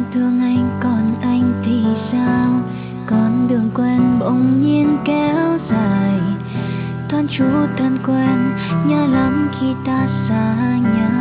thương anh, còn anh thì sao? Con đường quen bỗng nhiên kéo dài, thoáng chút thân quen, nhớ lắm khi ta xa nhau.